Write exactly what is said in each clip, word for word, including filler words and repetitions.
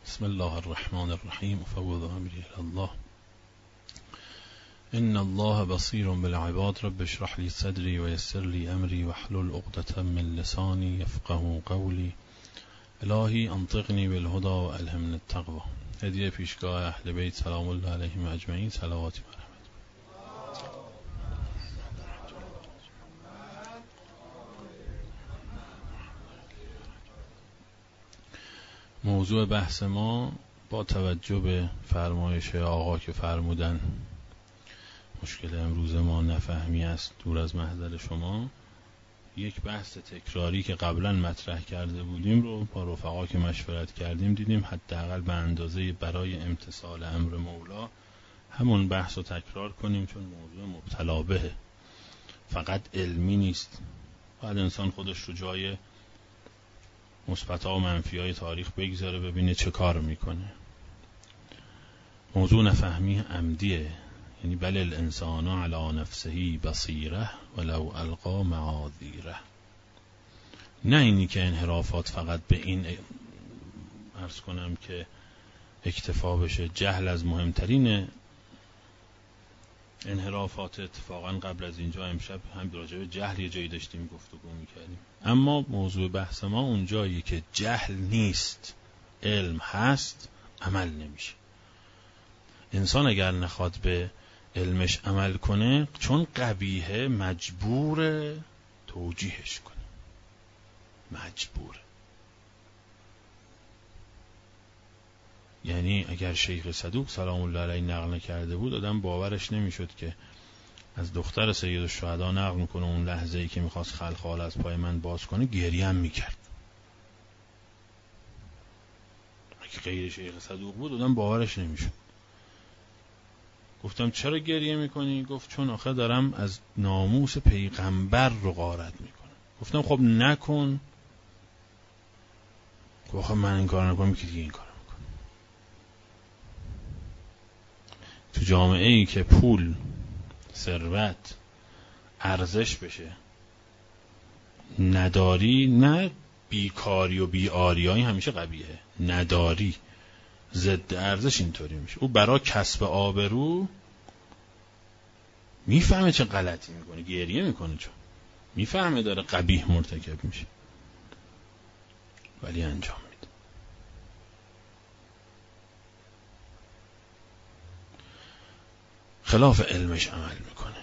بسم الله الرحمن الرحیم افوض امری الی الله ان الله بصیر بالعباد رب اشرح لی صدری و یسر لی امری واحلل عقدة من لسانی یفقهوا قولی الهی انطقنی بالهدی و الهمنی التقوی. هدیه پیشگاه اهل بیت سلام الله علیهم اجمعین. صلواتی بر موضوع بحث ما با توجه به فرمایش آقا که فرمودن مشکل امروز ما نفهمی است، دور از محضر شما. یک بحث تکراری که قبلا مطرح کرده بودیم رو با رفقا که مشورت کردیم دیدیم حداقل به اندازه برای امتثال امر مولا همون بحث رو تکرار کنیم، چون موضوع مبتلا بهه، فقط علمی نیست. باید انسان خودش رو جای مثبت‌ها و منفی‌های تاریخ بگذاره ببینه چه کار میکنه. موضوع نفهمی عمدیه، یعنی بل الانسان علی نفسه بصیره ولو القا معاذیره. نه اینی که انحرافات فقط به این عرض کنم که اکتفا بشه. جهل از مهمترین انحرافات. اتفاقا قبل از اینجا امشب هم راجع به جهل یه جایی داشتیم گفتگو میکردیم، اما موضوع بحث ما اون جایی که جهل نیست، علم هست، عمل نمیشه. انسان اگر نخواد به علمش عمل کنه، چون قبیحه، مجبور توجیهش کنه، مجبور. یعنی اگر شیخ صدوق سلام الله علیه نقل نکرده بود، آدم باورش نمیشد که از دختر سید الشهدا نقل میکنه اون لحظه ای که میخواست خلخال از پای من باز کنه گریه هم میکرد. اگه غیر شیخ صدوق بود آدم باورش نمیشد. گفتم چرا گریه میکنی؟ گفت چون آخه دارم از ناموس پیغمبر رو غارت میکنم. گفتم خب نکن. گفت آخه من این کار نکنم که دیگه این کار میکنم. تو جامعه ای که پول، ثروت، ارزش بشه، نداری، نه بیکاری و بیاریایی همیشه قبیحه، نداری ضد ارزش اینطوری میشه. او برای کسب آبرو میفهمه چه غلطی میکنه، گریه میکنه، چون میفهمه داره قبیح مرتکب میشه، ولی انجام میده. خلاف علمش عمل میکنه،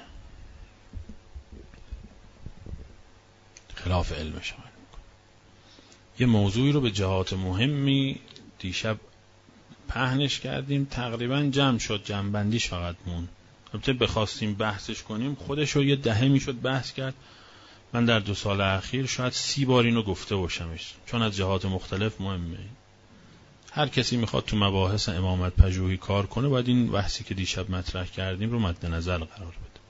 خلاف علمش عمل میکنه. یه موضوعی رو به جهات مهمی دیشب پهنش کردیم، تقریبا جمع شد، جمع‌بندیش فقط مون. البته بخواستیم بحثش کنیم خودش رو یه دهه میشد بحث کرد. من در دو سال اخیر شاید سی بار اینو گفته باشمش، چون از جهات مختلف مهمه. هر کسی میخواد تو مباحث امامت پژوهی کار کنه باید این بحثی که دیشب مطرح کردیم رو مد نظر قرار بده.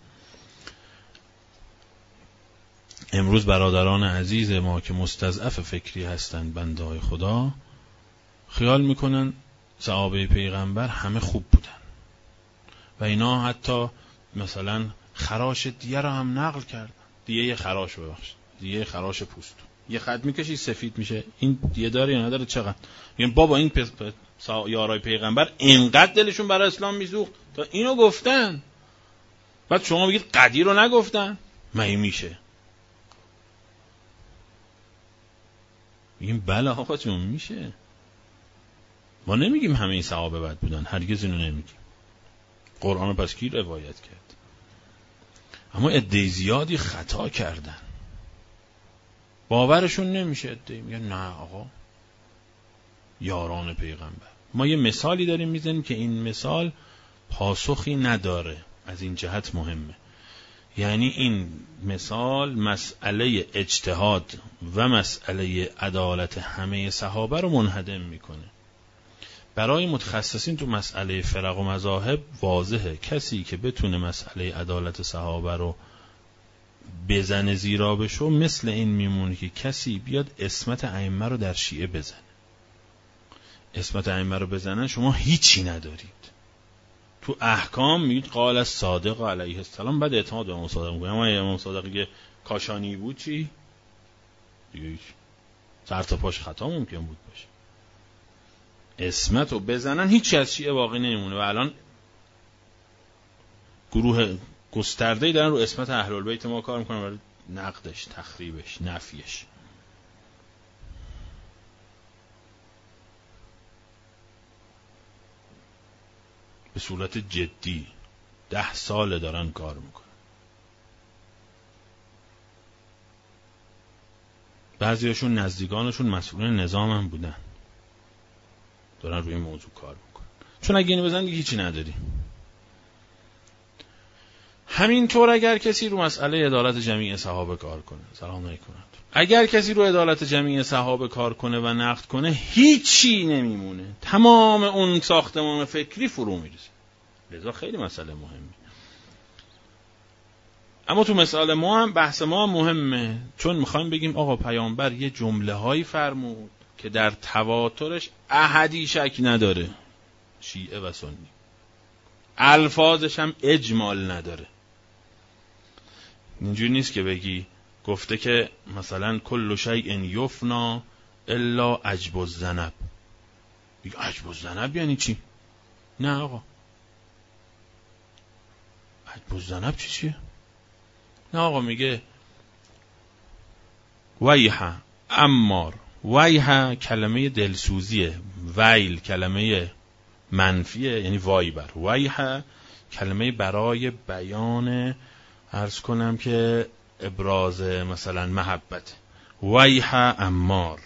امروز برادران عزیز ما که مستضعف فکری هستند، بنده‌های خدا، خیال میکنن صحابه پیغمبر همه خوب بودن و اینا حتی مثلا خراش دیه رو هم نقل کردن. دیه یه خراش، ببخشید، دیه خراش پوست، یه خط میکشی سفید میشه. این دیه داره یا نداره؟ چقدر میگن بابا این پس پس یارای پیغمبر اینقدر دلشون برای اسلام میسوخت تا اینو گفتن، بعد شما بگید قدیر رو نگفتن؟ مگه میشه؟ میگیم بله آقا جون میشه. ما نمیگیم همه این صحابه بد بودن، هرگز اینو نمیگیم. قرآن رو پس کی روایت کرد؟ اما عده زیادی خطا کردن، باورشون نمیشه. عده میگن نه آقا یاران پیغمبر. ما یه مثالی داریم میزنیم که این مثال پاسخی نداره، از این جهت مهمه. یعنی این مثال مسئله اجتهاد و مسئله عدالت همه صحابه رو منهدم میکنه. برای متخصصین تو مسئله فرق و مذاهب واضحه، کسی که بتونه مسئله عدالت صحابه رو بزنه زیرا بشو، مثل این میمونه که کسی بیاد اسمت ائمه رو در شیعه بزنه. اسمت ائمه رو بزنن شما هیچی ندارید. تو احکام میگید قال الصادق علیه السلام، بعد اعتماد به امام صادق میگه. اما امام صادقی که کاشانی بود چی؟ دیگه هیچ. سر تا پاش خطا ممکن بود باشه. اسمت رو بزنن هیچی از شیعه باقی نمیمونه و الان گروه گسترده‌ای دارن رو اسمت اهل البیت ما کار میکنن برای نقدش، تخریبش، نفیش. به صورت جدی ده ساله دارن کار میکنن. بعضیاشون نزدیکانشون مسئولین نظام هم بودن، دارن روی این موضوع کار میکنن. چون اگه اینو بزن دیگه هیچی نداری. همینطور اگر کسی رو مسئله عدالت جمیع صحابه کار کنه، سلام علیکم، اگر کسی رو عدالت جمیع صحابه کار کنه و نقد کنه هیچی نمیمونه، تمام اون ساختمان فکری فرو میریزه. لذا خیلی مسئله مهمی. اما تو مسئله ما هم بحث ما هم مهمه، چون میخوایم بگیم آقا پیامبر یه جمله هایی فرمود که در تواترش احدی شک نداره، شیعه و سنی، الفاظش هم اجمال نداره. اینجوری نیست که بگی گفته که مثلا کل شیء یفنا الا عجب الذنب. بگی عجب الذنب یعنی چی؟ نه آقا، عجب الذنب چی چیه؟ نه آقا، میگه ویحه امار. ویحه کلمه دلسوزیه، ویل کلمه منفیه یعنی وای بر. ویحه کلمه برای بیان عرض کنم که ابراز مثلا محبت. ویحه امار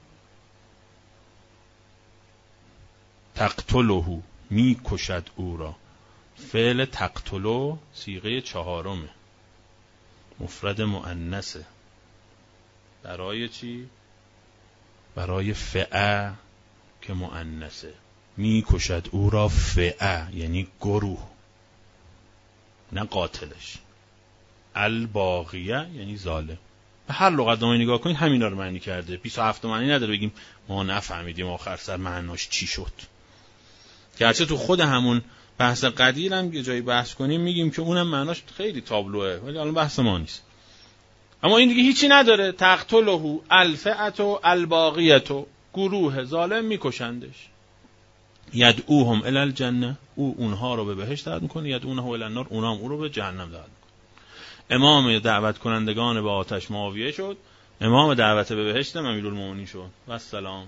تقتله، می کشد او را. فعل تقتلو صیغه چهارمه، مفرد مؤنثه. برای چی؟ برای فئه که مؤنثه. می کشد او را فئه یعنی گروه، نه قاتلش. الباغیه یعنی ظالم. به هر لغت نامه نگاه کنید همینا رو معنی کرده. بیست و هفت معنی نداره بگیم ما نفهمیدیم آخر سر معناش چی شد. گرچه تو خود همون بحث قدیر هم یه جایی بحث کنیم میگیم که اونم معناش خیلی تابلوه، ولی الان بحث ما نیست. اما این دیگه هیچی نداره. تقتله الفئه الباغیه، گروه ظالم میکشندش. یدعوهم الی الجنه، او اونها رو به بهشت دعوت میکنه. یدعونه الی النار، اونها هم او رو به جهنم دعوت میکنه. امام دعوت کنندگان به آتش معاویه شد، امام دعوت به بهشت امیرالمومنین شد. و السلام.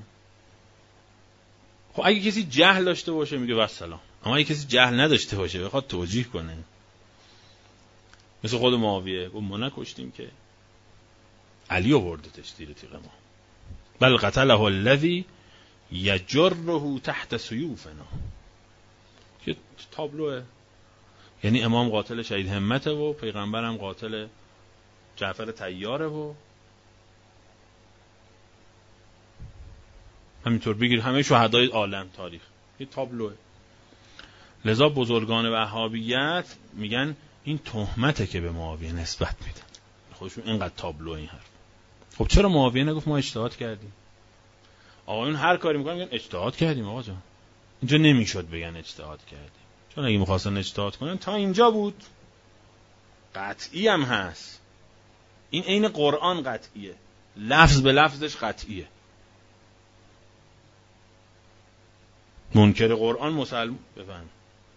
خب اگه کسی جهل داشته باشه میگه و السلام، اما اگه کسی جهل نداشته باشه بخواد توجیه کنه، مثل خود معاویه گفت ما نکشتیم که، علی آوردتش زیر تیغ ما. بل قتله الذی یجره تحت سیوفنا. که تابلوه. یعنی امام قاتل شهید همته و پیغمبرم قاتل جعفر طیاره و همینطور بگیر همه شهدای عالم تاریخ. یه تابلوه. لذا بزرگان وهابیت میگن این تهمته که به معاویه نسبت میدن. خودشون اینقدر تابلو این حرف. خب چرا معاویه نگفت ما اجتهاد کردیم؟ آقایون هر کاری میکنن میگن اجتهاد کردیم. آقا جان اینجا نمیشد بگن اجتهاد کردیم، چون اگه میخواستن اجتهاد کنن تا اینجا بود. قطعی هم هست. این عین قرآن قطعیه، لفظ به لفظش قطعیه. منکر قرآن مسلمان بفهم.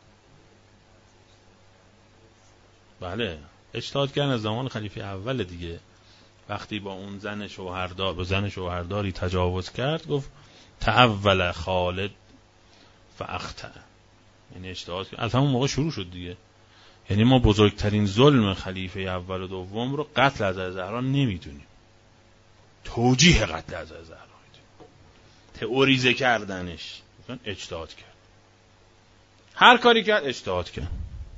بله اجتهاد کردن از زمان خلیفه اول دیگه. وقتی با اون زن شوهردار با زن شوهرداری تجاوز کرد گفت تأول خالد فاخطأ، یعنی اجتهاد کرد. از همون موقع شروع شد دیگه. یعنی ما بزرگترین ظلم خلیفه اول و دوم رو قتل حضرت زهرا نمیدونیم، توجیه قتل حضرت زهرا میدونیم، تئوریزه کردنش. مثلا اجتهاد کرد، هر کاری کرد اجتهاد کرد.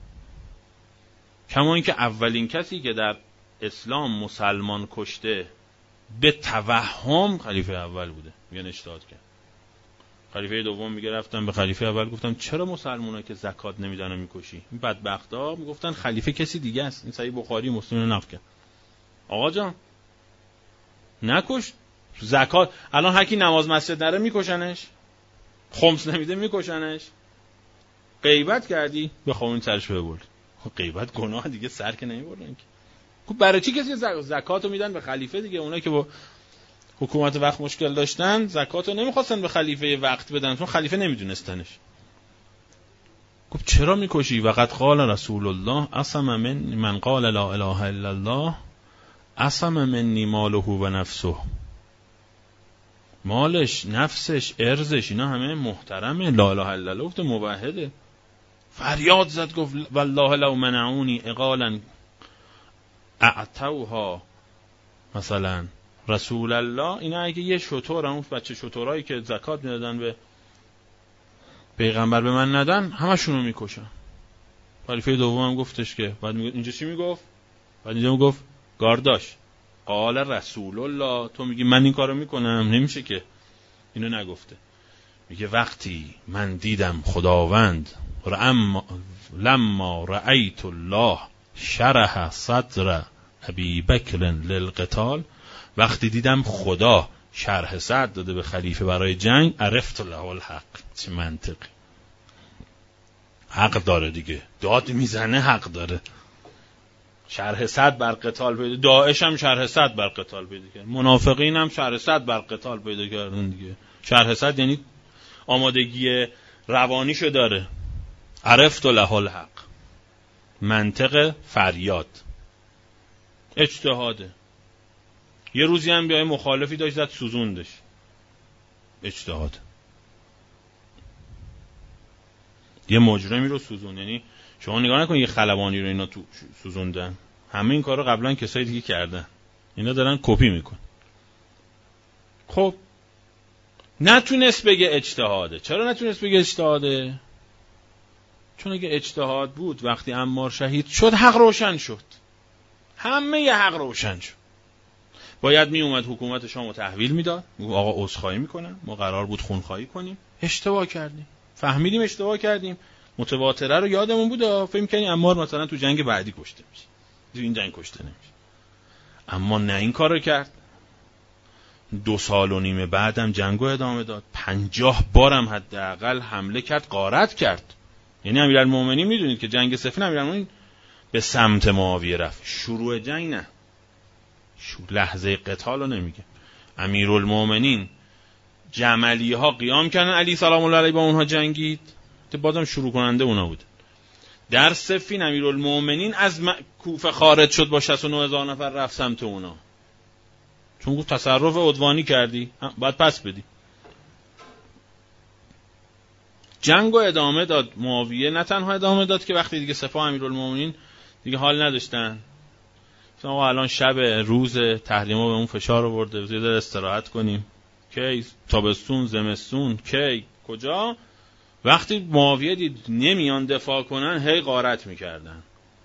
کما اینکه اولین کسی که در اسلام مسلمان کشته به توهم خلیفه اول بوده، میگن اجتهاد کرد. خلیفه دوم میگه رفتم به خلیفه اول گفتم چرا مسلمونا که زکات نمیدن میکشی؟ این بدبختا میگفتن خلیفه کسی دیگه است. این صحیح بخاری مسلم نقل کرد. آقا جان نکش، زکات الان هر کی نماز مسجد نره میکشنش، خمس نمیده میکشنش. غیبت کردی بخوام این سرش ببرد. غیبت گناه دیگه، سر که نمیبرن که. خب برای چی کسی زکاتو میدن به خلیفه دیگه؟ اونا که با حکومت وقت مشکل داشتن، زکات رو نمیخواستن به خلیفه وقت بدن چون خلیفه نمیدونستنش. گفت چرا میکشی؟ وقد قال رسول الله عصم من من قال لا اله الا الله عصم منی ماله و نفسه. مالش، نفسش، ارزش، اینا همه محترمه. لا اله الا الله گفت موحده. فریاد زد گفت والله لو منعونی اقالا اعطوها مثلا رسول الله. اینا اگه یه شتر، اون بچه شترایی که زکات میدادن به پیغمبر به من ندن، همشونو میکشن. خلیفه دوم هم گفتش که بعد میگه اینجا چی میگفت؟ بعد اینجا میگفت گارداش قال رسول الله، تو میگی من این کارو میکنم، نمیشه که. اینو نگفته. میگه وقتی من دیدم خداوند رأم لما رأیت الله شرح صدر ابی بکر للقتال، وقتی دیدم خدا شرح صدر داده به خلیفه برای جنگ، عرفت له الحق. چه منطقی، حق داره دیگه، داد میزنه حق داره. شرح صدر بر قتال پیدا، داعش هم شرح صدر بر قتال پیدا کرد، منافقین هم شرح صدر بر قتال پیدا کردن دیگه. شرح صدر یعنی آمادگی روانیشو داره. عرفت له الحق، منطق فریاد، اجتهاده. یه روزی هم بیای مخالفی داشت زد سوزوندش، اجتهاد. یه مجرمی رو سوزون، یعنی شما نگاه نکن یه خلبانی رو اینا تو سوزوندن، همه این کارو قبلا کسای دیگه کردن، اینا دارن کپی میکن. خب نتونست بگه اجتهاده. چرا نتونست بگه اجتهاده؟ چون اگه اجتهاد بود وقتی عمار شهید شد حق روشن شد، همه ی حق روشن شد. باید می اومد حکومت شامو تحویل میداد، میگه آقا عذرخواهی میکنم، ما قرار بود خونخواهی کنیم، اشتباه کردیم، فهمیدیم اشتباه کردیم. متواتره رو یادمون بود، فکر می‌کنیم عمار مثلا تو جنگ بعدی کشته میشه، تو این جنگ کشته نمیشه. اما نه، این کارو کرد. دو سال و نیم بعدم جنگو ادامه داد، پنجاه بارم حداقل حمله کرد، غارت کرد. یعنی امیرالمومنین میدونید که جنگ صفین امیرالمومنین به سمت معاویه رفت، شروع جنگ نه، شو لحظه قتال رو نمیگه. امیرالمومنین جملی ها قیام کردن، علی سلام الله علیه با اونها جنگید، که بازم شروع کننده اونا بود. در صفین امیرالمومنین از کوفه خارج شد با شصت و نه هزار نفر رفت سمت اونا، چون گفت تصرف عدوانی کردی باید پس بدی. جنگ رو ادامه داد معاویه. نه تنها ادامه داد که وقتی دیگه سپاه امیرالمومنین دیگه حال نداشتن، آقا الان شب روز تحریما به اون فشار آورده، زیاد استراحت کنیم. کی؟ تابستون، زمستون، کی؟ کجا؟ وقتی معاویه دید نمیان دفاع کنن، هی غارت میکردن.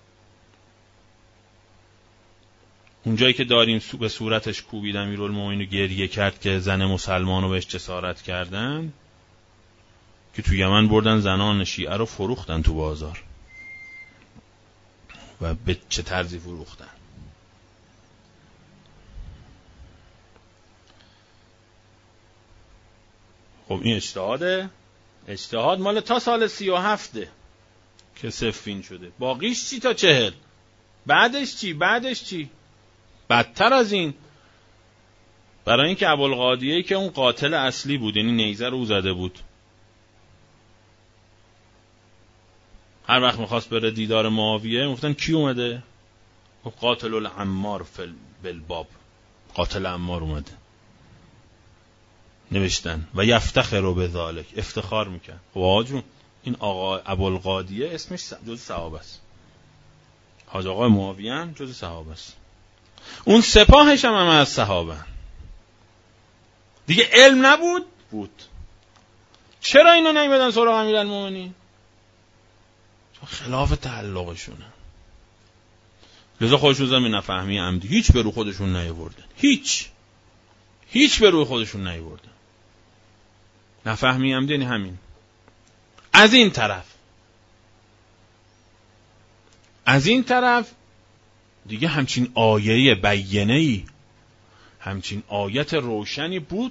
اونجایی که داریم به صورتش کوبید امیرالمومنین رو گریه کرد که زن مسلمانو بهش جسارت کردن، که تو یمن بردن زنان شیعه رو فروختن تو بازار. و به چه طرزی فروختن؟ خب این اجتهاده. اجتهاد مال تا سال سی و هفته که صفین شده. باقیش چی تا چهل؟ بعدش چی؟ بعدش چی؟ بدتر از این. برای اینکه ابوالقادیه که اون قاتل اصلی بود، یعنی نیزه رو او زده بود، هر وقت میخواست بره دیدار معاویه گفتن کی اومده؟ قاتل العمار فی بالباب، قاتل عمار اومده. نوشتن و یفتخر به ذالک، افتخار میکن. خب آقا جون، این آقا ابوالقادیه اسمش جز صحابه است، حاج آقا معاویه هم جز صحابه است، اون سپاهش هم همه از صحابه. دیگه علم نبود؟ بود. چرا اینا نمیدن سراغ امیرالمومنین؟ چون خلاف تعلقشونه. لذا خودشون زمین نفهمی عمدی هیچ به رو خودشون نیاوردن، هیچ هیچ به روی خودشون نیاوردن. نفهمی عمدی یعنی همین. از این طرف از این طرف دیگه همچین آیه بینه‌ای، همچین آیت روشنی بود،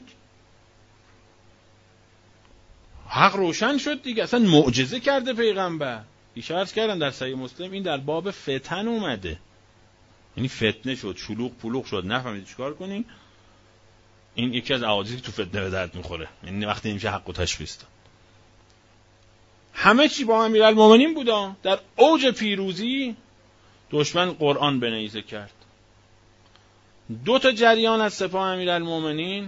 حق روشن شد دیگه. اصلا معجزه کرده پیغمبر. اشاره کردن در صحیح مسلم این در باب فتن اومده، یعنی فتنه شد، شلوغ پلوغ شد، نفهمید چیکار کنین. این یکی از احادیثی که تو فتنه به درد میخوره، یعنی وقتی نمیشه حق و تشخیص داد. همه چی با امیرالمومنین بودا. در اوج پیروزی دشمن قرآن بنویسه کرد. دو تا جریان از سپاه امیرالمومنین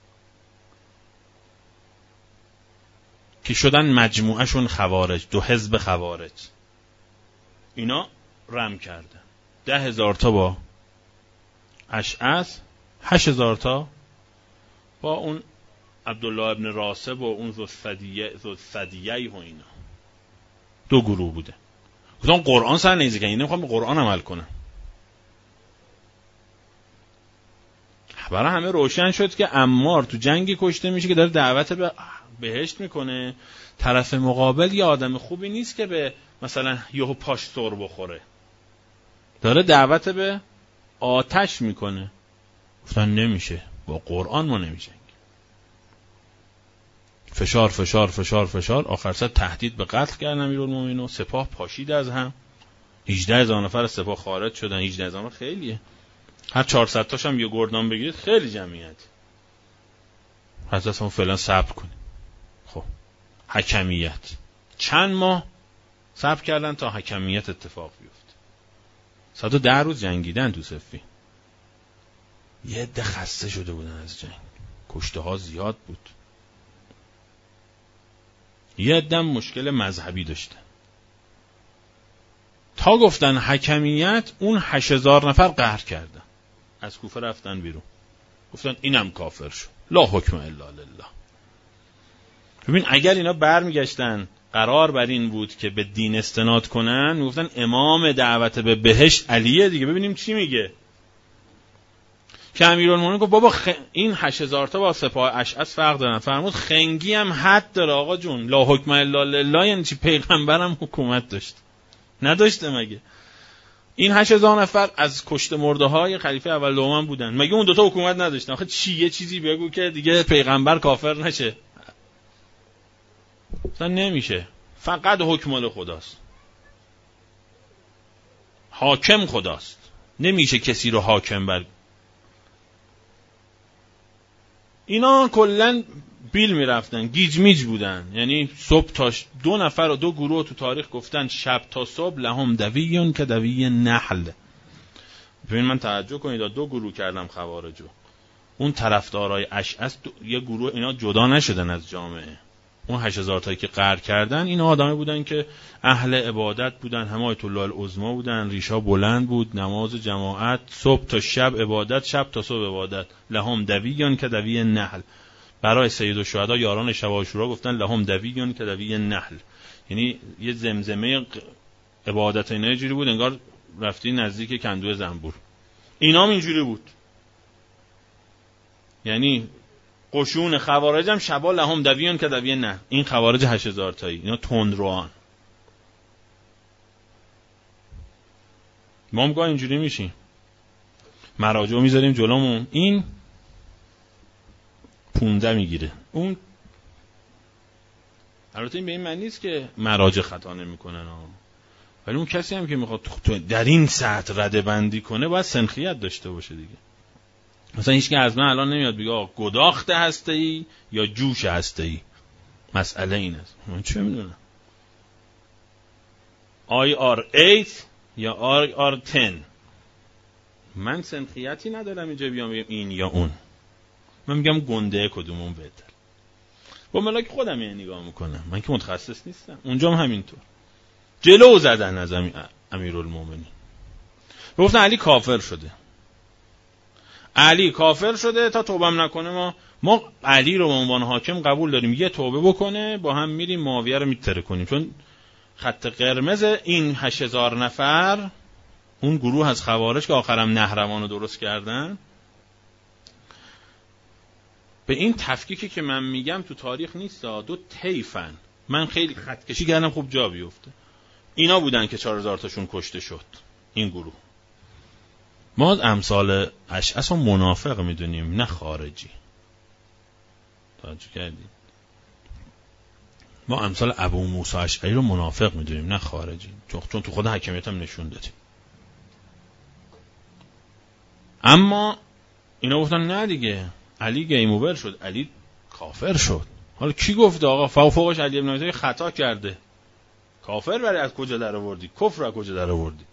که شدن مجموعهشون خوارج، دو حزب خوارج، اینا رم کردن. ده هزار تا با اشعث، هشت هزار تا با اون عبدالله ابن راسب و اون ذوالثدییه و اینا. دو گروه بوده. گفتم قرآن سر نیزی کنی، نمیخوام به قرآن عمل کنم. برای همه روشن شد که عمار تو جنگی کشته میشه که داره دعوت به بهشت میکنه. طرف مقابل یه آدم خوبی نیست که به مثلا یهو پاش سر بخوره، داره دعوت به آتش میکنه. گفتن نمیشه، با قرآن ما نمیشه. فشار فشار فشار فشار، آخر سر تهدید به قتل کردن امیرالمومنین و سپاه پاشید از هم. هجده هزار نفر از سپاه خارج شدن. هجده هزار خیلیه، هر چهارصد تاش هم یه گردان بگیرید خیلی جمعیت. حضرت ما فعلا صبر کنیم. خب حکمیت چند ماه صبر کردن تا حکمیت اتفاق بیفته. صد و ده روز جنگیدن تو صفین. یه عده خسته شده بودن از جنگ، کشته ها زیاد بود. یه عده مشکل مذهبی داشتن. تا گفتن حکمیت، اون هشت هزار نفر قهر کردن، از کوفه رفتن بیرون. گفتن اینم کافر شد. لا حکم الا لله. ببین اگر اینا برمیگشتن قرار بر این بود که به دین استناد کنن، میگفتن امام دعوت به بهشت علیه دیگه، ببینیم چی میگه. که امیرالمومنین گفت بابا خ... این هشت هزار تا با سپاه اشعث فرق دارن. فرمود خنگی هم حد داره آقا جون. لا حکم الا لله یعنی چی؟ پیغمبرم حکومت داشت نداشته مگه؟ این هشت هزار نفر از کشته مرده های خلیفه اول دوم بودن، مگه اون دوتا حکومت نداشتن؟ آخه چی یه چیزی بگو که دیگه پیغمبر کافر نشه. اصلا نمیشه. فقط حکم مال خداست، حاکم خداست، نمیشه کسی رو حاکم بر. اینا کلن بیل میرفتن، گیج میج بودن. یعنی صبح تا دو نفر و دو گروه تو تاریخ گفتن شب تا صبح لهم دویون که دوی نحل. ببین من تعجب کنید، دو گروه کردم خوارجو. اون طرفدارای اشعث یه گروه، اینا جدا نشدن از جامعه. اون هشت هزار تایی که قهر کردن، اینا آدمه بودن که اهل عبادت بودن، حمایت الله العظما بودن، ریشا بلند بود، نماز جماعت، صبح تا شب عبادت، شب تا صبح عبادت. لهم دویون که دوی نحل. برای سید الشهدا یاران شب عاشورا گفتن لهم دویون که دوی نحل، یعنی یه زمزمه عبادت. اینا جوری بود انگار رفتی نزدیک کندو زنبور. اینا هم اینجوری بود. یعنی قشون خوارج هم شبا لهم دویون که دوی نحل. این خوارج هشت هزار تایی، اینا تندروان. ما هم گاه اینجوری میشیم، مراجع میذاریم جلومون، این پونده میگیره. اون البته این به این معنی نیست که مراجع خطا نمیکنن ها، ولی اون کسی هم که میخواد در این سطح رده بندی کنه باید سنخیت داشته باشه دیگه. مثلا هیچ که از من الان نمیاد بگه آقا گداخت هسته‌ای یا جوش هسته‌ای. مسئله این است. من چه میدونم آی آر هشت یا آی آر ده. من سنخیتی ندارم اینجا بیام بگم این یا اون. من میگم گنده کدومون بهتر. با ملاک خودم یه نگاه میکنم، من که متخصص نیستم. اونجا هم همینطور جلو زدن از امیرالمومنین. گفتن علی کافر شده، علی کافر شده، تا توبه هم نکنه ما ما علی رو به عنوان حاکم قبول داریم. یه توبه بکنه با هم میریم معاویه رو میتره کنیم. چون خط قرمز این هشت هزار نفر، اون گروه از خوارج که آخرم نهروان رو درست کردن، به این تفکیکی که من میگم تو تاریخ نیست، دو طیفن. من خیلی خط کشی کردم خوب جا بیفته. اینا بودن که چهار هزار تاشون کشته شد. این گروه ما امثال اشعث و منافق میدونیم، نه خارجی. توجه کردید؟ ما امثال ابو موسی اشعری رو منافق میدونیم، نه خارجی. چون تو خود حکمیت هم نشون دادیم. اما اینا گفتن نه دیگه، علی گیم اوور شد، علی کافر شد. حالا کی گفته آقا فوقش علی ابن ابی طالب خطا کرده؟ کافر برای از کجا در آوردی؟ کفر از کجا در آوردی؟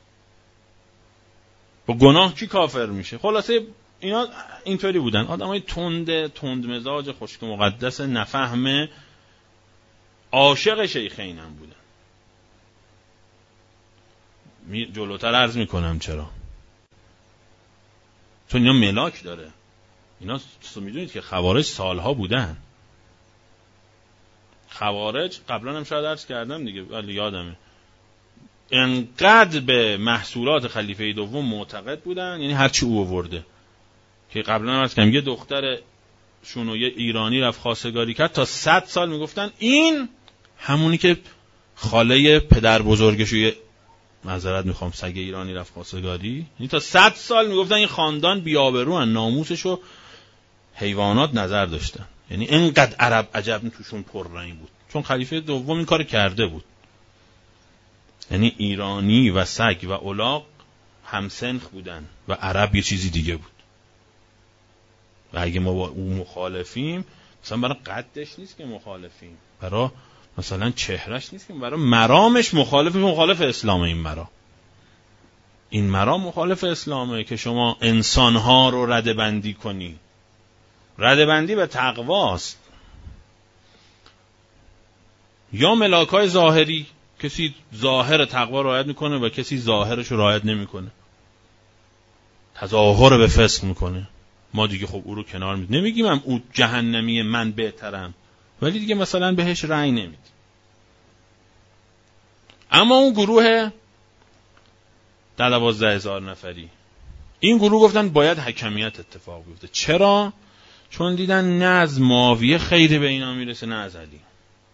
با گناه کی کافر میشه؟ خلاصه اینا اینطوری بودن، آدمای تند تند مزاج، خشک مقدس، نفهمه، عاشق شیخین هم بودن. می جلوتر عرض میکنم چرا، چون اینا ملاک داره. اینا میدونید که خوارج سالها بودن. خوارج قبلا هم شاید عرض کردم دیگه ولی یادمه، انقدر به محصولات خلیفه دوم معتقد بودن، یعنی هرچی او آورده، که قبلا هم عرض کردم یه دختر شون یه ایرانی رفت خواستگاری کرد، تا صد سال میگفتن این همونی که خاله پدر بزرگشو، یه معذرت میخوام، سگ ایرانی رفت خواستگاری، یعنی تا صد سال میگفتن این خاندان بی‌آبروان، ناموسشو حیوانات نظر داشتن. یعنی اینقدر عرب عجب توشون پررنگ بود، چون خلیفه دوم این کار کرده بود. یعنی ایرانی و سگ و الاغ همسنخ بودن و عرب یه چیزی دیگه بود. و اگه ما با اون مخالفیم، مثلا برای قدش نیست که مخالفیم، برای مثلا چهرش نیست که، برای مرامش مخالف مخالف اسلامه. این مرام این مرام مخالف اسلامه که شما انسانها رو ردبندی کنی. ردبندی به تقواست. یا ملاکای ظاهری، کسی ظاهر تقوا رعایت میکنه و کسی ظاهرش رو رعایت نمیکنه، تظاهر به فسق میکنه، ما دیگه خب او رو کنار میدیم، نمیگیم هم او جهنمیه من بهترم، ولی دیگه مثلا بهش رأی نمیدیم. اما اون گروه در دوازده هزار نفری، این گروه گفتن باید حکمیت اتفاق بیفته. چرا؟ چون دیدن نه از معاویه خیری به اینا میرسه نه از علی.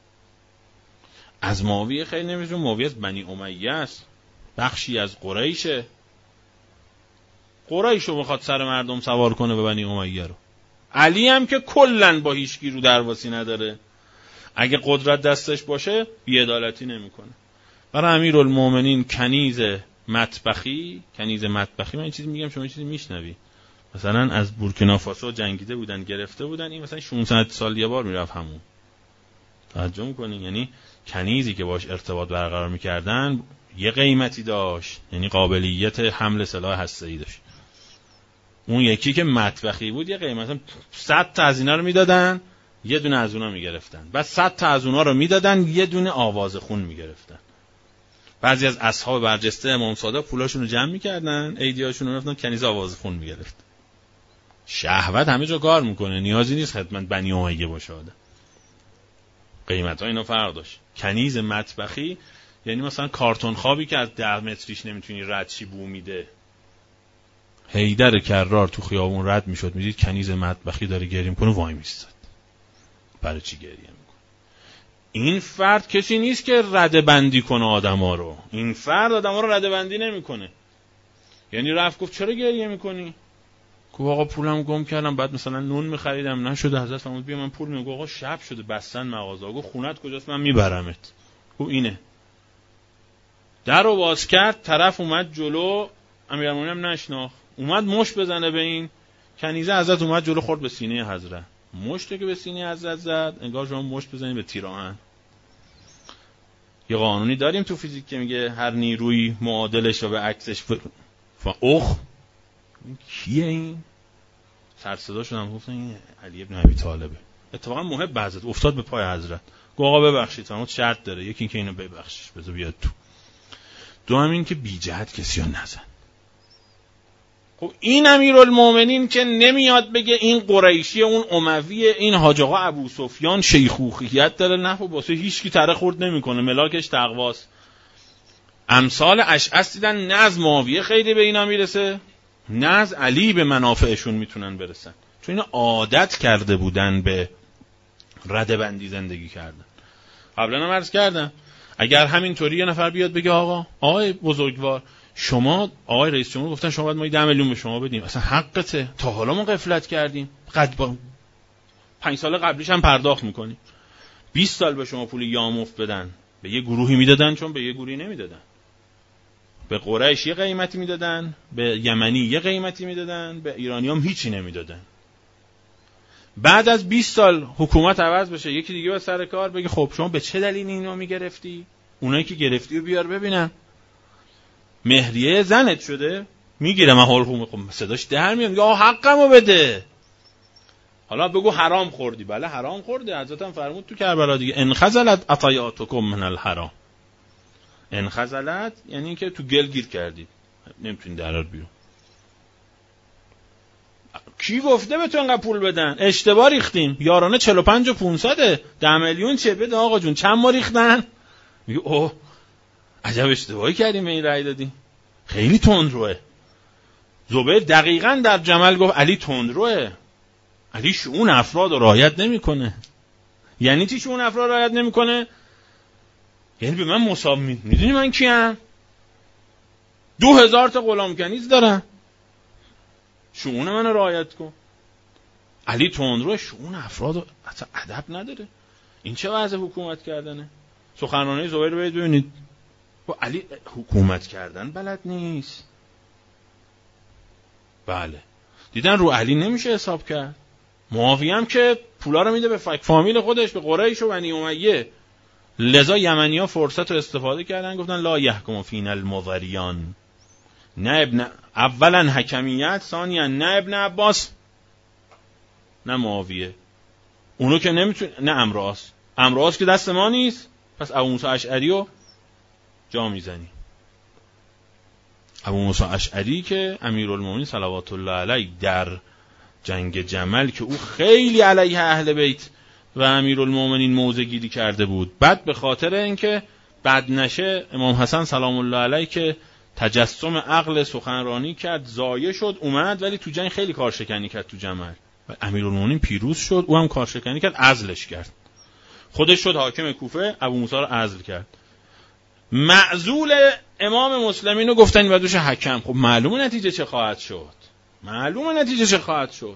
از معاویه خیر نمیرسه، معاویه از بنی امیه است، بخشی از قریشه. قریشو میخواد سر مردم سوار کنه به بنی امیه رو. علی هم که کلن با هیچکی رو درواسی نداره، اگه قدرت دستش باشه بی‌عدالتی نمیکنه. برای امیرالمومنین کنیز مطبخی، کنیز مطبخی، من این چیزی میگم شما این چیزی میشنوی، مثلا از بورکینافاسو جنگیده بودن گرفته بودن، این مثلا ششصد سال یه بار میرفت همون. توجه میکنین؟ یعنی کنیزی که باش ارتباط برقرار میکردن یه قیمتی داشت، یعنی قابلیت حمل سلاح هسته‌ای داشت. اون یکی که مطبخی بود یه قیمت، مثلا صد تا از اینا رو میدادن یه دونه از اونا میگرفتن، بعد صد تا از اونا رو میدادن یه دونه آواز خون میگرفتن. بعضی از اصحاب برجسته امام صادق پولاشون رو جمع میکردن، ایدیاشون رو رفتن کنیز آواز خون میگرفت. شهوت همه جا کار میکنه، نیازی نیست خدمت بنی امیه باشه آدم. قیمت ها اینا فرق داشت. کنیز مطبخی یعنی مثلا کارتون خوابی که از ده متریش نمیتونی رد شی، بو میده. حیدر کرار تو خیابون رد میشد، میدید کنیز مطبخی داره گریه میکنه، وای میستاد. برای چی گریه میکنه؟ این فرد کسی نیست که رده بندی کنه آدما رو. این فرد آدما رو رده بندی نمیکنه. یعنی رفت گفت چرا گریه میکنی؟ گفت آقا پولم گم کردم، بعد مثلا نون میخریدم نشده، حضرت فرمود بیا من پول میدم. گفت آقا شب شده بستن مغازه. گفت خونت کجاست من میبرمت. گفت اینه. در رو باز کرد، طرف اومد جلو، امیرالمومنین هم نشناخت، اومد مشت بزنه به این کنیزه. حضرت اومد جلو، خورد به سینه حضرت. مشتی که به سینه حضرت زد انگار شما مشت بزنید به تیراهن. یه قانونی داریم تو فیزیک که میگه هر نیروی معادلش و به عکسش ف... ف... اخ این کیه؟ این سر صدا شدم گفتن این علی ابن ابی طالبه. اتفاقا محب حضرت افتاد به پای حضرت، گفت آقا ببخشید، فرمود شرط داره، یکی این که اینو ببخشش بذار بیاد تو، دو هم این که بی جهت کسی رو نزن. خب این امیرالمومنین که نمیاد بگه این قریشی اون اموی، این حاج آقا ابو سفیان شیخوخیت داره، نه خب واسه هیچ کی تره خورد نمیکنه، ملاکش تقواست. امثال اشعث دیدن نه از معاویه خیلی به اینا میرسه نه از علی به منافعشون میتونن برسن، چون اینا عادت کرده بودن به ردبندی زندگی کردن. قبلا هم عرض کردم اگر همینطوری یه نفر بیاد بگه آقا آقای بزرگوار شما، آقای رئیس جمهور گفتن شما باید ما ده میلیون به شما بدیم، اصلا حقته، تا حالا ما غفلت کردیم، قد با پنج سال قبلیش هم پرداخت میکنیم، بیست سال به شما پول یامفت بدن. به یه گروهی میدادن چون به یه گروهی نمیدادن. به قریش یه قیمتی میدادن، به یمنی یه قیمتی میدادن، به ایرانی هم هیچی نمیدادن. بعد از بیست سال حکومت عوض بشه، یکی دیگه به سر کار بگه خب شما به چه دلیل اینو میگرفتی؟ اونایی که گرفتی رو بیار ببینم. مهریه زنت شده؟ میگیره محال خومه، خب صداش در میاد میگه آه حقمو بده. حالا بگو حرام خوردی. بله حرام خورده، حضرت هم فرمود تو کربلا دیگه انخزلت عطایاتکم من الحرام. انخزلت یعنی اینکه تو گل گیر کردید نمیتونید درار بیرون. کی گفته به تو انقدر پول بدن؟ اشتباه ریختیم، یارانه چهل و پنج و پانصد، ده میلیون چه بده آقا جون، چند ما ریختن؟ میگه اوه عجب اشتباهی کردیم به این رأی دادیم، خیلی تندروه. زبیر دقیقاً در جمل گفت علی تندروه، علی شؤون افراد رو رعایت نمیکنه. یعنی چی شؤون افراد رو رعایت نمیکنه؟ یعنی به من مصاب می میدونی من کیم؟ دو هزار تا غلام کنیز دارم، شؤون منو رعایت کن. علی تندروه، شؤون افراد رو اصلا ادب نداره. این چه وضع حکومت کردنه؟ سخنرانی زبیر رو ببینید، علی حکومت کردن بلد نیست. بله دیدن رو علی نمیشه حساب کرد. معاویه هم که پولا رو میده به فک فامیل خودش، به قریش و بنی امیه. لذا یمنی‌ها فرصت رو استفاده کردن، گفتن لا یحکم فینا المضریان، نه ابن اولا حکمیت، ثانیا نه ابن عباس نه معاویه. اونو که نمیتونه، نه امراس امراس که دست ما نیست، پس ابو موسی اشعری رو جا میزنی. ابو موسی اشعری که امیرالمومنین صلوات الله علیه در جنگ جمل که او خیلی علیه اهل بیت و امیرالمومنین موضع گیری کرده بود، بعد به خاطر اینکه بد نشه امام حسن سلام الله علیه که تجسم عقل سخنرانی کرد ضایع شد، اومد ولی تو جنگ خیلی کارشکنی کرد تو جمل و امیرالمومنین پیروز شد، او هم کارشکنی کرد، عزلش کرد، خودش شد حاکم کوفه، ابو موسی رو عزل کرد. معزول امام مسلمین رو گفتن بعد بشه حکم. خب معلومه نتیجه چه خواهد شد، معلومه نتیجه چه خواهد شد.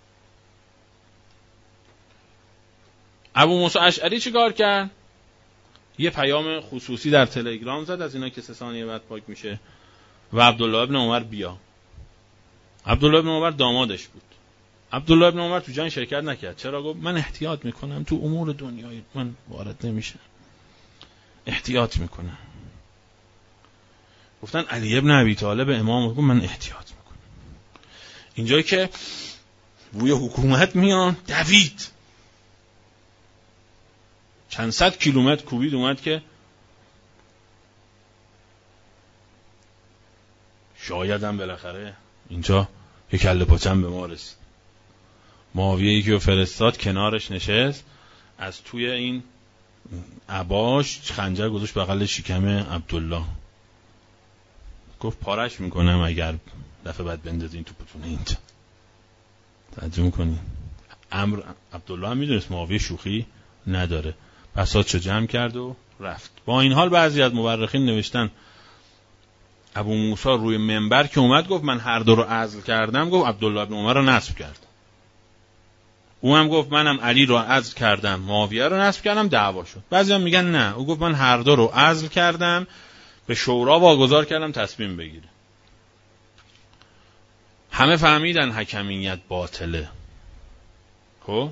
ابو موسی اشعری چی کار کرد؟ یه پیام خصوصی در تلگرام زد، از اینا که سه ثانیه بعد پاک میشه، و عبدالله ابن عمر بیا. عبدالله ابن عمر دامادش بود. عبدالله ابن عمر تو جنگ شرکت نکرد. چرا؟ گفت من احتیاط میکنم، تو امور دنیایی من وارد نمیشم، احتیاط میکنم. گفتن علی ابن ابی طالب امام، گفت من احتیاط میکنم. اینجایی که بوی حکومت میان، دوید چند صد کیلومتر کوبید اومد که شایدم بالاخره اینجا یک کله پاچم به ما رسید. معاویه‌ای که فرستاد کنارش نشست، از توی این عباش خنجر گذاشت بغل شکم عبدالله، گفت پارش میکنم اگر دفعه بعد بندازین تو پتونه اینجا. توجه میکنین؟ امر عبدالله هم میدونست معاویه شوخی نداره، بساطشو جمع کرد و رفت. با این حال بعضی از مورخین نوشتن ابو موسی روی منبر که اومد گفت من هر دو رو عزل کردم، گفت عبدالله ابن عمر رو نصب کرد. او هم گفت منم علی رو عزل کردم، معاویه رو نصب کردم، دعوا شد. بعضی هم میگن نه، او گفت من هر دو رو عزل کردم، به شورا واگذار کردم تصمیم بگیره. همه فهمیدن حکمیت باطله. خب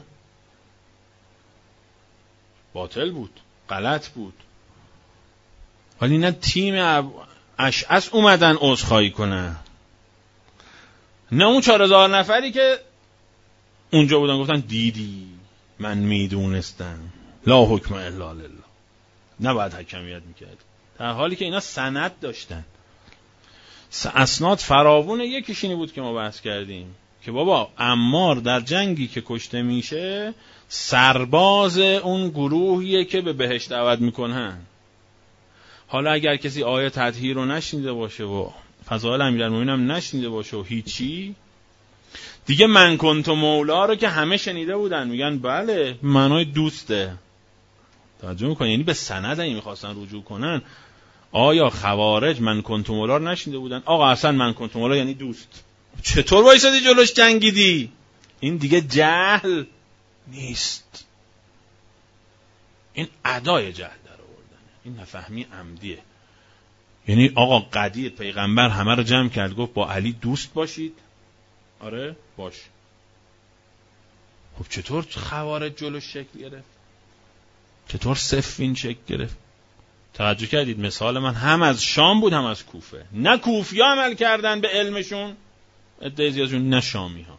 باطل بود، غلط بود، ولی نه تیم اشعث اومدن عذرخواهی کنن، نه اون چهار هزار نفری که اونجا بودن گفتن دیدی من میدونستم لا حکم الا لله، نباید حکمیت میکرد، در حالی که اینا سند داشتن، اسناد فراوون. یکیشینی بود که ما بحث کردیم که بابا عمار در جنگی که کشته میشه سرباز اون گروهیه که به بهشت دعوت میکنن. حالا اگر کسی آیه تطهیر رو نشنیده باشه و فضائل امیرالمومنین هم نشنیده باشه و هیچی دیگه، من کنت مولا رو که همه شنیده بودن میگن بله معنای دوسته. توجه میکنن؟ یعنی به سند این میخواستن رجوع کنن. آیا خوارج من کنت مولا رو نشنیده بودن؟ آقا اصلا من کنت مولا یعنی دوست، چطور وایسادی جلوش جنگیدی؟ این دیگه جهل نیست، این ادای جهل در آوردنه، این نفهمی عمدیه. یعنی آقا قدیر پیغمبر همه رو جمع کرد گفت با علی دوست باشید، آره باش، خب چطور خوارج جلوش شکل گرفت؟ چطور صفین شکل گرفت؟ توجه کردید مثال من هم از شام بود هم از کوفه. نه کوفی ها عمل کردن به علمشون، عده زیادشون، نه شامی ها.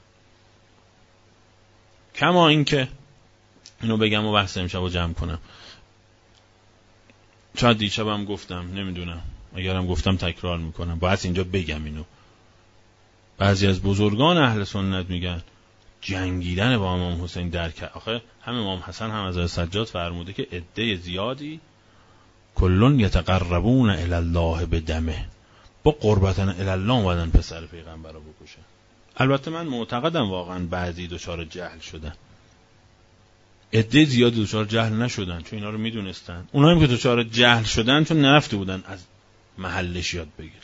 کما این که اینو بگم و بحث امشب رو جمع کنم، شاید دیشبم گفتم، نمیدونم، اگرم گفتم تکرار میکنم، باید اینجا بگم اینو. بعضی از بزرگان اهل سنت میگن جنگیدن با امام حسین درک. آخه هم امام حسن هم از سجاد فرموده که عده زیادی کلون یتقربون الی الله بدمه، با قربتن الی الله اومدن پسر پیغمبر رو بکشن. البته من معتقدم واقعا بعضی دچار جهل شدن، عده زیادی دچار جهل نشدن چون اینا رو میدونستن. اونایی که دچار جهل شدن چون نرفته بودن از محلش یاد بگیرن.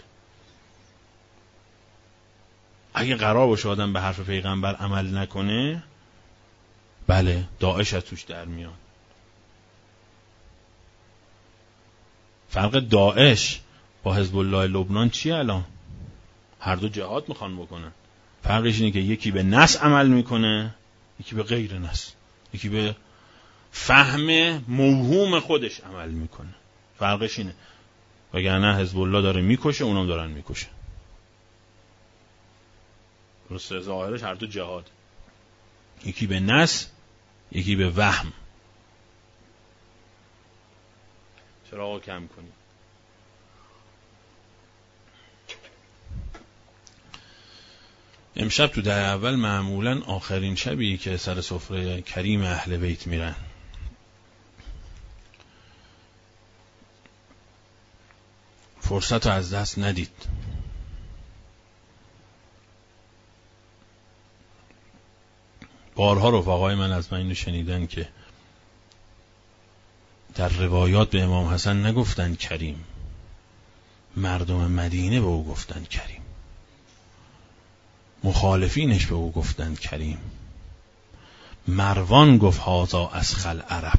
اگه قرار باشه آدم به حرف پیغمبر عمل نکنه، بله داعش از توش در میاد. فرق داعش با حزب الله لبنان چیه الان؟ هر دو جهاد میخوان بکنن. فرقش اینه که یکی به نص عمل میکنه، یکی به غیر نص، یکی به فهم موهوم خودش عمل میکنه. فرقش اینه. وگرنه حزب الله داره میکشه، اونم دارن میکشه. درسته، ظاهرش هر دو جهاد، یکی به نص، یکی به وهم. چرا آقا کم کنی؟ امشب تو در اول معمولا آخرین شبی که سر سفره کریم اهل بیت میرن. فرصت رو از دست ندید. بارها رفقای من از من اینو شنیدن که در روایات به امام حسن نگفتن کریم، مردم مدینه به او گفتن کریم، مخالفینش به او گفتن کریم. مروان گفت هازا اسخل عرب.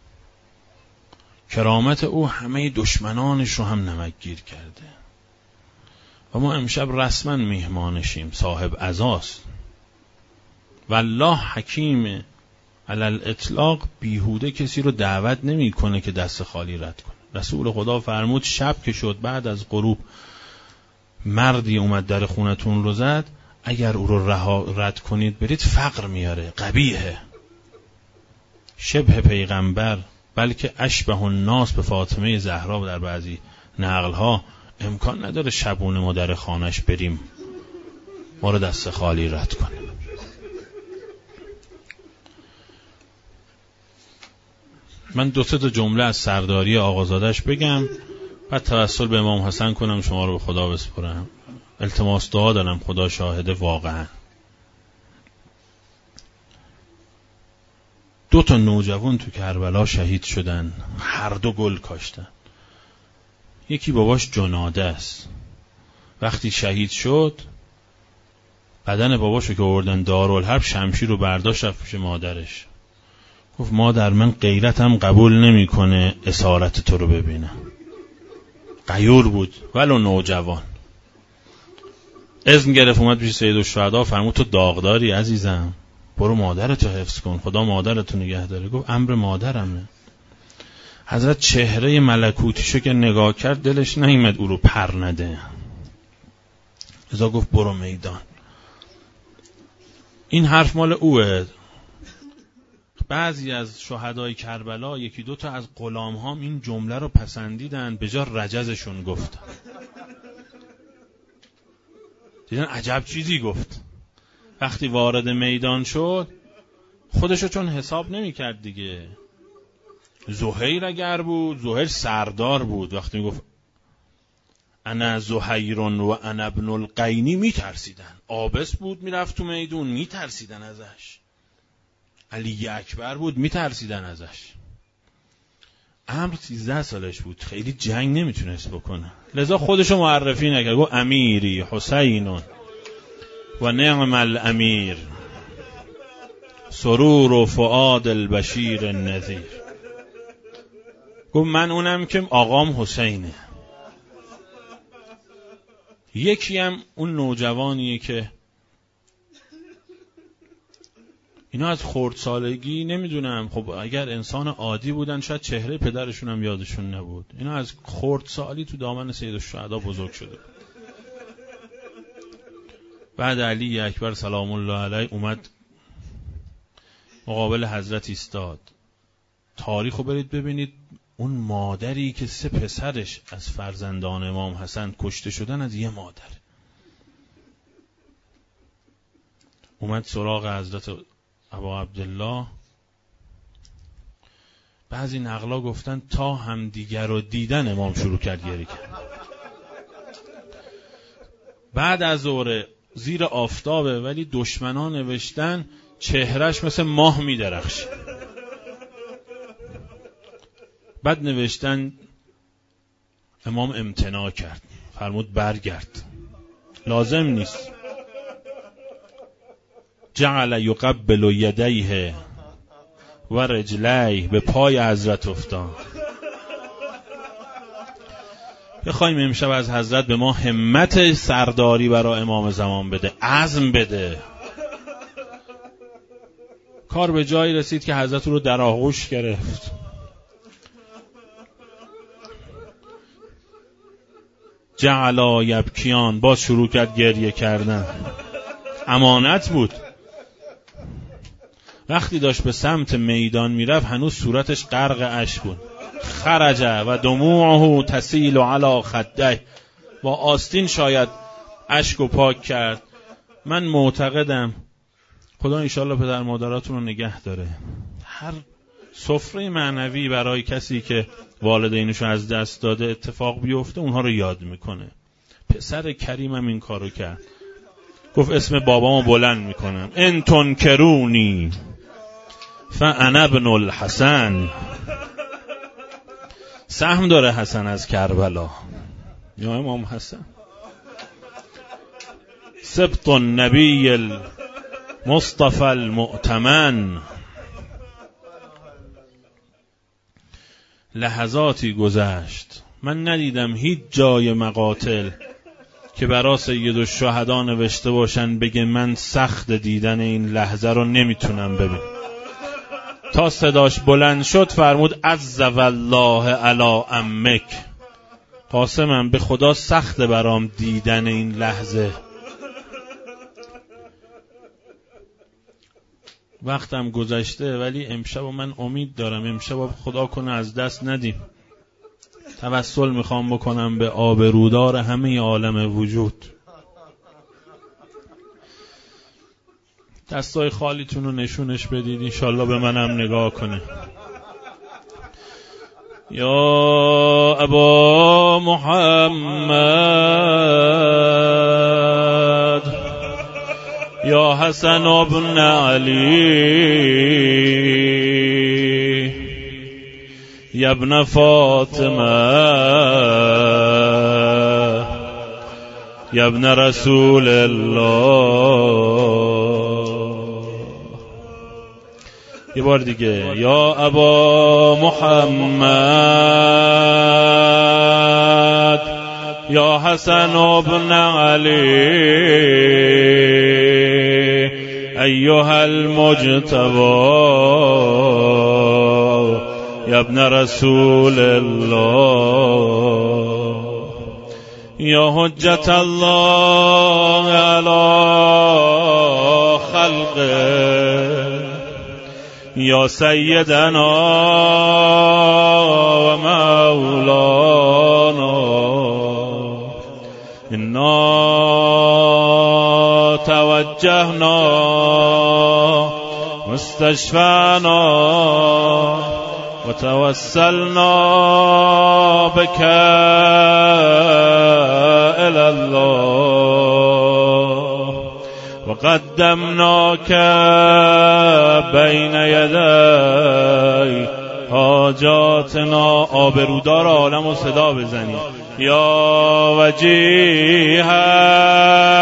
کرامت او همه دشمنانش رو هم نمکگیر کرده. و ما امشب رسما میهمانشیم، صاحب عزاست. والله حکیم علل اطلاق بیهوده کسی رو دعوت نمی کنه که دست خالی رد کنه. رسول خدا فرمود شب که شد بعد از غروب مردی اومد در خونتون رو زد، اگر او رو رها رد کنید برید، فقر میاره، قبیحه. شبه پیغمبر، بلکه اشبه الناس به فاطمه زهرا در بعضی نقلها، امکان نداره شبونه ما در خانش بریم ما رو دست خالی رد کنه. من دو سه تا جمله از سرداری آقازادش بگم، بعد توسل به امام حسن کنم، شما رو به خدا بسپرم. التماس دعا دارم، خدا شاهده واقعا. دو تا نوجوان تو کربلا شهید شدن، هر دو گل کاشتن. یکی باباش جناده است، وقتی شهید شد بدن باباشو که آوردن دارالحرب، شمشیر رو برداشت رفت پیش مادرش، گفت مادر من غیرتم قبول نمیکنه اسارت تو رو ببینم. غیور بود ولو نوجوان. اذن گرفت اومد پیش سید الشهدا، فرمود تو داغداری عزیزم، برو مادرتو حفظ کن، خدا مادرتو نگه داره. گفت امر مادرمه. حضرت چهره ملکوتیشو که نگاه کرد دلش نیامد او رو پر نده، ازا گفت برو میدان. این حرف مال اوه. بعضی از شهدای کربلا، یکی دو تا از غلام ها این جمله رو پسندیدن، به جا رجزشون گفتن. دیدن عجب چیزی گفت. وقتی وارد میدان شد خودشو چون حساب نمی کرد دیگه. زهیر اگر بود، زهیر سردار بود، وقتی می گفت انا زهیرون و انا ابن القینی می ترسیدن. آبس بود میرفت تو میدون می ترسیدن ازش. علی اکبر بود می ترسیدن ازش. عمرو سیزده سالش بود، خیلی جنگ نمیتونست بکنه، لذا خودشو معرفی نکرد، گفت امیری حسینون و نعم الامیر سرور و فؤاد البشیر النذیر. گفت من اونم که آقام حسینه. یکی هم اون نوجوانیه که اینا از خردسالگی نمیدونم، خب اگر انسان عادی بودن شاید چهره پدرشون هم یادشون نبود. اینا از خردسالی تو دامن سید الشهدا بزرگ شده. بعد علی اکبر سلام الله علیه اومد مقابل حضرت ایستاد. تاریخو برید ببینید، اون مادری که سه پسرش از فرزندان امام حسن کشته شدن از یه مادر، اومد سراغ حضرت ابا عبدالله. بعضی نقلا گفتن تا هم دیگر رو دیدن امام شروع کرد گریه کرد. بعد از ظهر زیر آفتابه ولی دشمنان نوشتن چهرش مثل ماه می درخشه. بعد نوشتن امام امتناع کرد، فرمود برگرد، لازم نیست. جعل یقبل یدیه و رجلیه، به پای حضرت افتاد. بخوایم امشب از حضرت به ما همت سرداری برای امام زمان بده، عزم بده. کار به جایی رسید که حضرت رو در آغوش گرفت. جعلا یبکیان، باز شروع کرد گریه کردن. امانت بود. وقتی داشت به سمت میدان میرفت هنوز صورتش غرق اشک بود. خرج و دموعه تسیل علی خده، با آستین شاید اشکو پاک کرد. من معتقدم خدا انشالله پدر مادراتون رو نگه داره، هر سفره معنوی برای کسی که والدینشو از دست داده اتفاق بیفته اونها رو یاد میکنه. پسر کریمم این کارو کرد، گفت اسم بابامو بلند میکنم، ان تنکرونی فانا ابن الحسن. سهم داره حسن از کربلا، یا امام حسن سبط النبی المصطفى المؤتمن. لحظاتی گذشت من ندیدم هیچ جای مقاتل که برای سید الشهدا نوشته باشن بگه من سخت دیدن این لحظه رو نمیتونم ببینم. تا صداش بلند شد فرمود عز والله علی امک، قاسمم به خدا سخت برام دیدن این لحظه. وقتم گذشته ولی امشب من امید دارم، امشب خدا کنه از دست ندیم. توسل میخوام بکنم به آبرودار همه عالم وجود. دستای خالیتون رو نشونش بدید، انشالله به منم نگاه کنه. یا ابا محمد، یا حسن ابن علی، یا ابن فاطمه، یا ابن رسول الله. یه بار دیگه، یا ابا محمد، یا حسن ابن علی، ایها المجتبی، یا ابن رسول الله، یا حجت الله علی خلقه، یا سیدنا و مولانا، انا توجهنا مستشفانا و توسلنا بك الى الله و قدمناك بین یدی حاجاتنا. آبرودار عالم و صدا بزنید. یا وجیها